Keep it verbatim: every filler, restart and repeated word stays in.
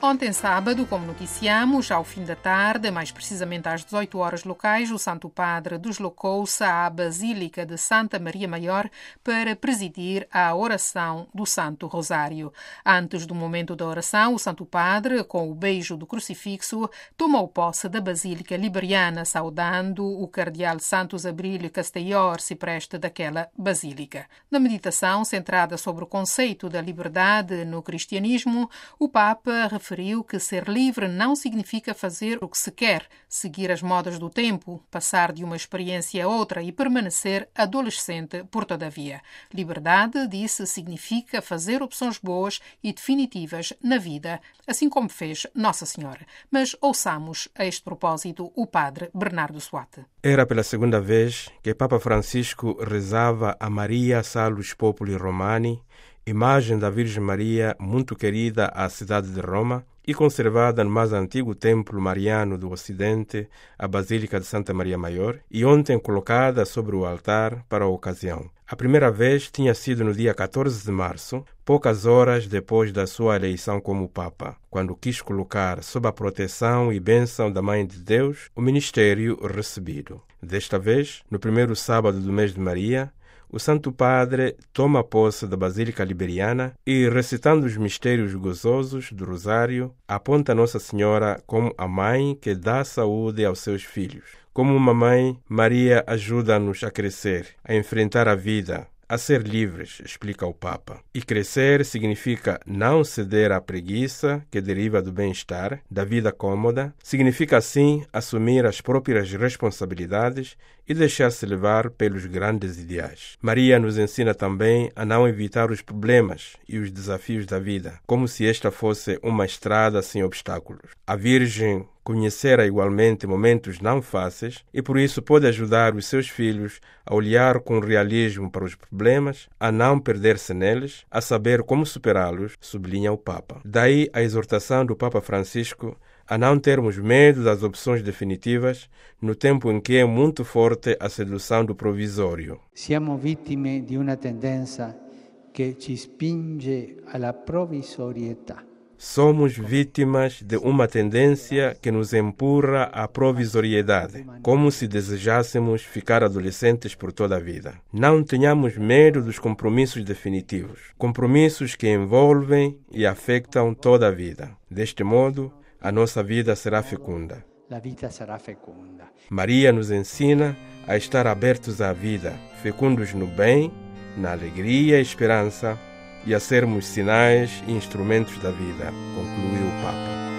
Ontem sábado, como noticiamos, ao fim da tarde, mais precisamente às dezoito horas locais, o Santo Padre deslocou-se à Basílica de Santa Maria Maior para presidir a oração do Santo Rosário. Antes do momento da oração, o Santo Padre, com o beijo do crucifixo, tomou posse da Basílica Liberiana, saudando o cardeal Santos Abrílio Castelló, arcipreste daquela basílica. Na meditação, centrada sobre o conceito da liberdade no cristianismo, o Papa referiu que ser livre não significa fazer o que se quer, seguir as modas do tempo, passar de uma experiência a outra e permanecer adolescente por toda a via. Liberdade, disse, significa fazer opções boas e definitivas na vida, assim como fez Nossa Senhora. Mas ouçamos a este propósito o padre Bernardo Suate. Era pela segunda vez que Papa Francisco rezava a Maria Salus Populi Romani, imagem da Virgem Maria muito querida à cidade de Roma e conservada no mais antigo templo mariano do Ocidente, a Basílica de Santa Maria Maior, e ontem colocada sobre o altar para a ocasião. A primeira vez tinha sido no dia catorze de março, poucas horas depois da sua eleição como Papa, quando quis colocar sob a proteção e bênção da Mãe de Deus o ministério recebido. Desta vez, no primeiro sábado do mês de Maria, o Santo Padre toma posse da Basílica Liberiana e, recitando os mistérios gozosos do Rosário, aponta Nossa Senhora como a mãe que dá saúde aos seus filhos. Como uma mãe, Maria ajuda-nos a crescer, a enfrentar a vida, a ser livres, explica o Papa. E crescer significa não ceder à preguiça que deriva do bem-estar, da vida cômoda. Significa, assim, assumir as próprias responsabilidades e deixar-se levar pelos grandes ideais. Maria nos ensina também a não evitar os problemas e os desafios da vida, como se esta fosse uma estrada sem obstáculos. A Virgem conhecera igualmente momentos não fáceis e por isso pode ajudar os seus filhos a olhar com realismo para os problemas, a não perder-se neles, a saber como superá-los, sublinha o Papa. Daí a exortação do Papa Francisco a não termos medo das opções definitivas no tempo em que é muito forte a sedução do provisório. Siamo vittime di una tendenza che ci spinge alla provvisorietà. Somos vítimas de uma tendência que nos empurra à provisoriedade, como se desejássemos ficar adolescentes por toda a vida. Não tenhamos medo dos compromissos definitivos, compromissos que envolvem e afetam toda a vida. Deste modo, a nossa vida será fecunda. La vita sarà feconda. Maria nos ensina a estar abertos à vida, fecundos no bem, na alegria e esperança, e a sermos sinais e instrumentos da vida, concluiu o Papa.